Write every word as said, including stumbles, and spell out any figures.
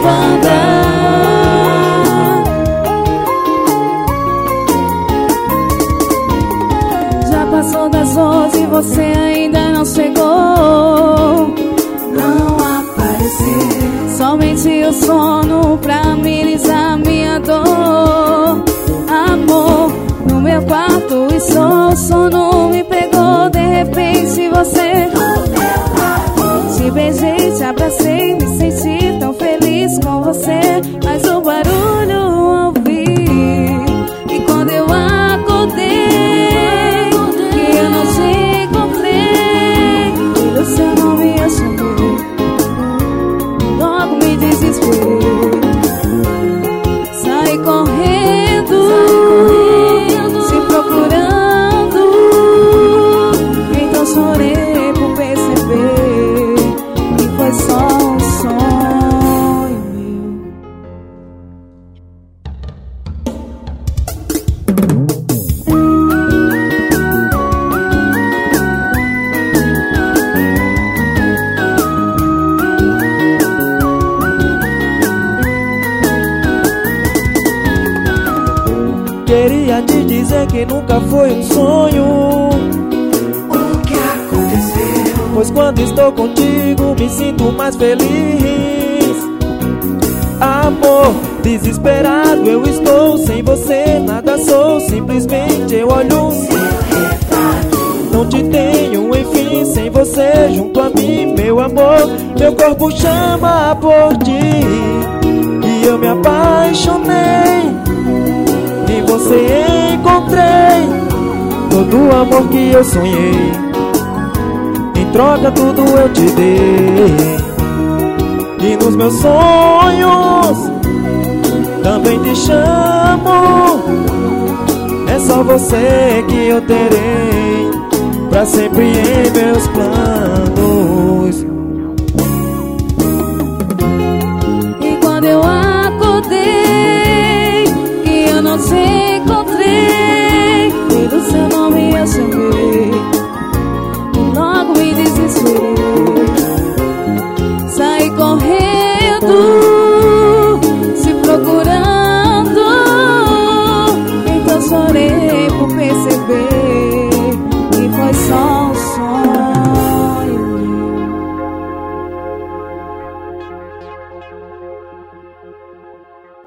banda. Já passou das onze e você ainda não chegou. Não apareceu. Somente o sono pra amenizar minha dor. Amor, no meu quarto e só o sono me pegou. De repente você te beijei, te abracei, me senti tão feliz com você. Mas o barulho ouvi, e quando eu acordei, que eu não te encontrei, pelo seu nome eu chamei, logo me desesperei. Saí correndo, se procurando, então chorei por perceber que foi só um sonho meu. Queria te dizer que nunca foi um sonho. O que aconteceu? Pois quando estou contigo me sinto mais feliz. Amor, desesperado eu estou. Sem você nada sou, simplesmente eu olho seu retrato. Não te tenho, enfim, sem você junto a mim, meu amor. Meu corpo chama por ti e eu me apaixonei. Em você encontrei todo o amor que eu sonhei. Em troca tudo eu te dei. E nos meus sonhos também te chamo. É só você que eu terei pra sempre em meus planos.